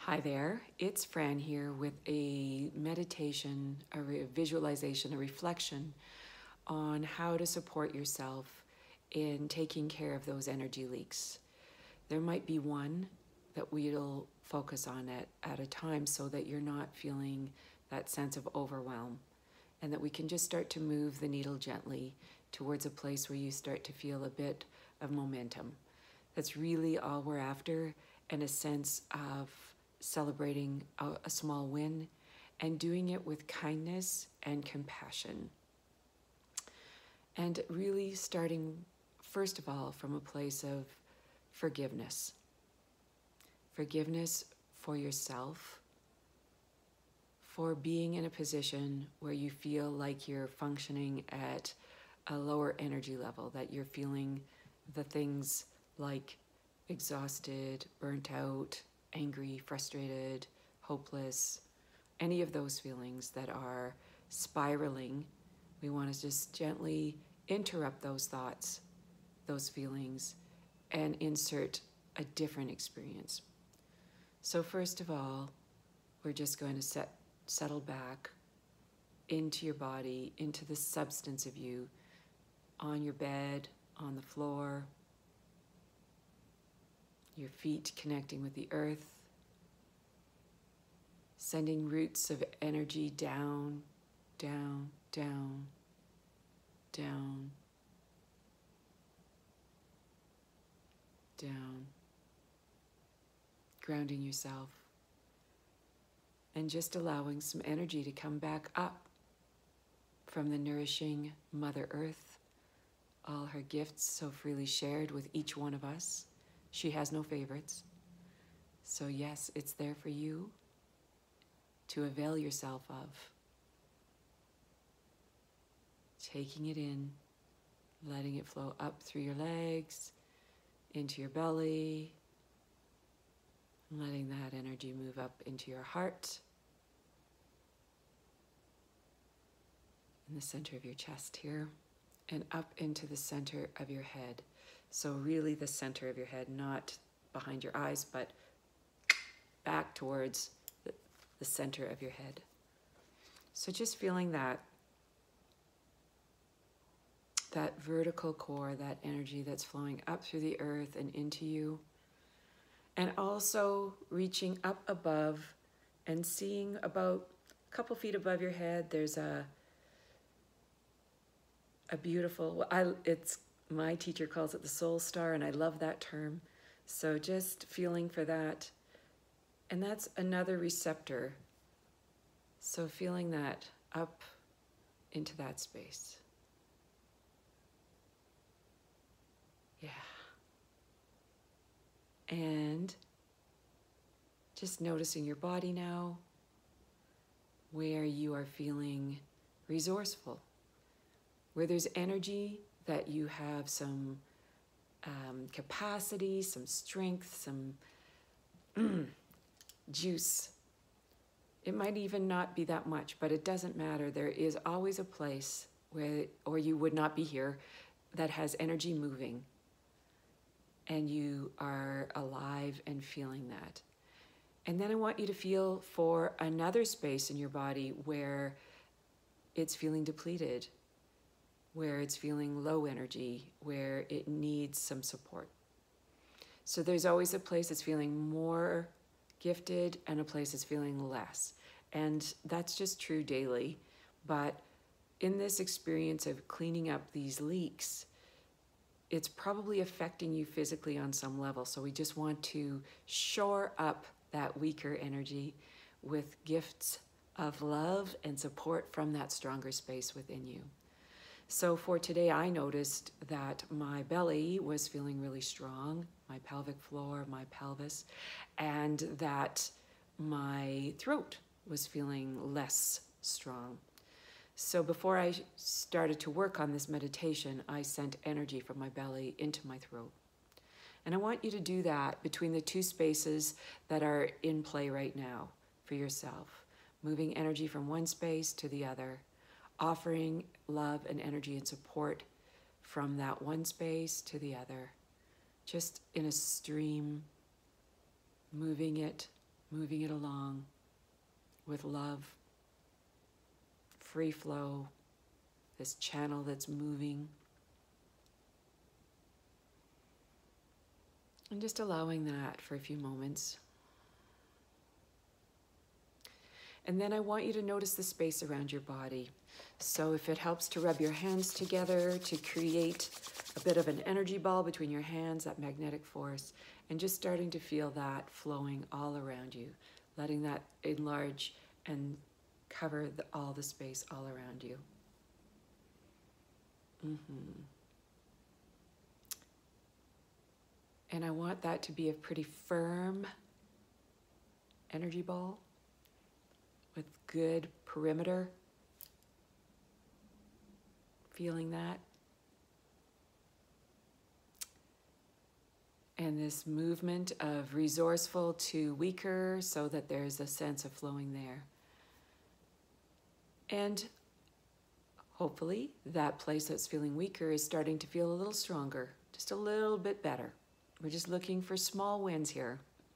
Hi there, it's Fran here with a meditation, a visualization, a reflection on how to support yourself in taking care of those energy leaks. There might be one that we'll focus on at a time so that you're not feeling that sense of overwhelm and that we can just start to move the needle gently towards a place where you start to feel a bit of momentum. That's really all we're after, and a sense of celebrating a small win and doing it with kindness and compassion. And really starting, first of all, from a place of forgiveness. Forgiveness for yourself, for being in a position where you feel like you're functioning at a lower energy level, that you're feeling the things like exhausted, burnt out, angry, frustrated, hopeless, any of those feelings that are spiraling. We want to just gently interrupt those thoughts, those feelings, and insert a different experience. So first of all, we're just going to settle back into your body, into the substance of you, on your bed, on the floor, your feet connecting with the earth, sending roots of energy down, down, down, down, down, grounding yourself, and just allowing some energy to come back up from the nourishing Mother Earth, all her gifts so freely shared with each one of us. She has no favorites. So yes, it's there for you to avail yourself of. Taking it in, letting it flow up through your legs, into your belly, letting that energy move up into your heart, in the center of your chest here, and up into the center of your head. So really the center of your head, not behind your eyes, but back towards the center of your head. So just feeling that vertical core, that energy that's flowing up through the earth and into you. And also reaching up above and seeing about a couple feet above your head, there's a beautiful, my teacher calls it the soul star, and I love that term. So just feeling for that. And that's another receptor. So feeling that up into that space. Yeah. And just noticing your body now, where you are feeling resourceful, where there's energy, that you have some capacity, some strength, some juice. It might even not be that much, but it doesn't matter. There is always a place where, or you would not be here, that has energy moving, and you are alive and feeling that. And then I want you to feel for another space in your body where it's feeling depleted, where it's feeling low energy, where it needs some support. So there's always a place that's feeling more gifted and a place that's feeling less. And that's just true daily. But in this experience of cleaning up these leaks, it's probably affecting you physically on some level. So we just want to shore up that weaker energy with gifts of love and support from that stronger space within you. So for today, I noticed that my belly was feeling really strong, my pelvic floor, my pelvis, and that my throat was feeling less strong. So before I started to work on this meditation, I sent energy from my belly into my throat. And I want you to do that between the two spaces that are in play right now for yourself, moving energy from one space to the other, offering love and energy and support from that one space to the other, just in a stream, moving it, moving it along with love, free flow, this channel that's moving. And just allowing that for a few moments. And then I want you to notice the space around your body. So if it helps to rub your hands together to create a bit of an energy ball between your hands, that magnetic force, and just starting to feel that flowing all around you, letting that enlarge and cover all the space all around you. And I want that to be a pretty firm energy ball with good perimeter. Feeling that. And this movement of resourceful to weaker so that there's a sense of flowing there. And hopefully that place that's feeling weaker is starting to feel a little stronger, just a little bit better. We're just looking for small wins here.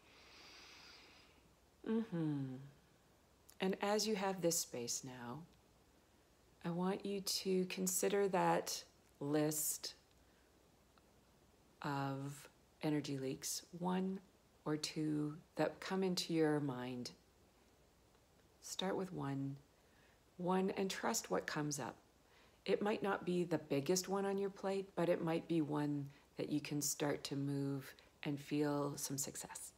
And as you have this space now, I want you to consider that list of energy leaks, one or two that come into your mind. Start with one, and trust what comes up. It might not be the biggest one on your plate, but it might be one that you can start to move and feel some success.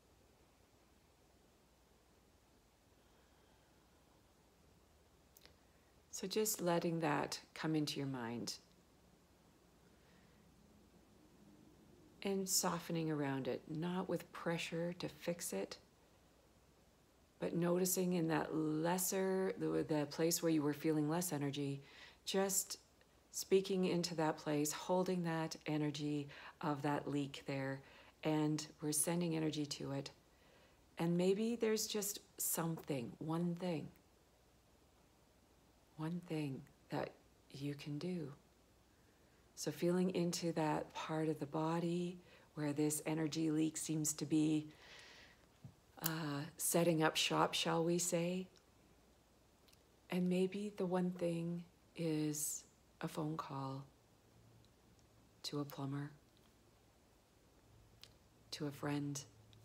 So just letting that come into your mind and softening around it, not with pressure to fix it, but noticing in that lesser, the place where you were feeling less energy, just speaking into that place, holding that energy of that leak there, and we're sending energy to it. And maybe there's just something, one thing that you can do. So feeling into that part of the body where this energy leak seems to be setting up shop, shall we say. And maybe the one thing is a phone call to a plumber, to a friend,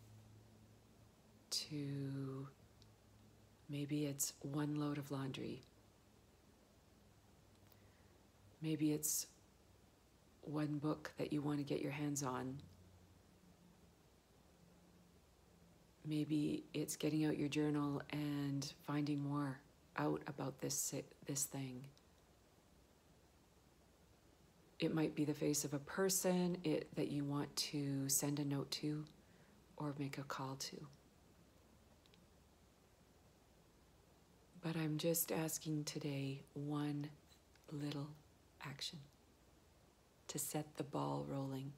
to maybe it's one load of laundry. Maybe it's one book that you want to get your hands on. Maybe it's getting out your journal and finding more out about this thing. It might be the face of a person that you want to send a note to or make a call to. But I'm just asking today one little action to set the ball rolling.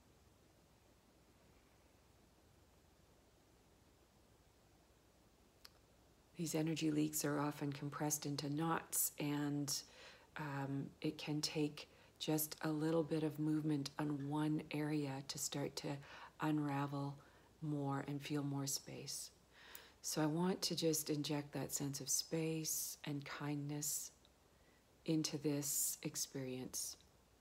These energy leaks are often compressed into knots, and it can take just a little bit of movement on one area to start to unravel more and feel more space. So I want to just inject that sense of space and kindness into this experience.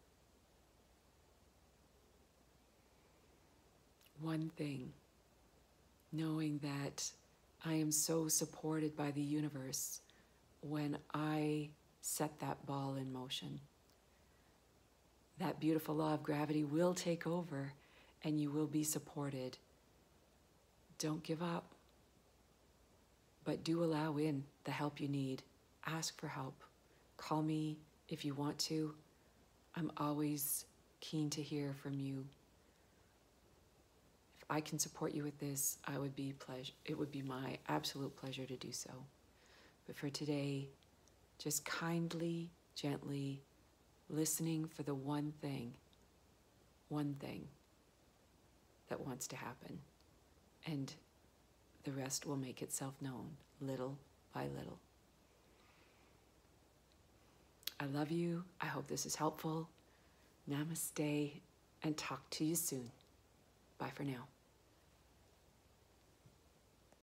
One thing, knowing that I am so supported by the universe when I set that ball in motion. That beautiful law of gravity will take over and you will be supported. Don't give up, but do allow in the help you need. Ask for help. Call me if you want to. I'm always keen to hear from you. If I can support you with this, it would be my absolute pleasure to do so. But for today, just kindly, gently listening for the one thing that wants to happen. And the rest will make itself known little by little. I love you. I hope this is helpful. Namaste, and talk to you soon. Bye for now.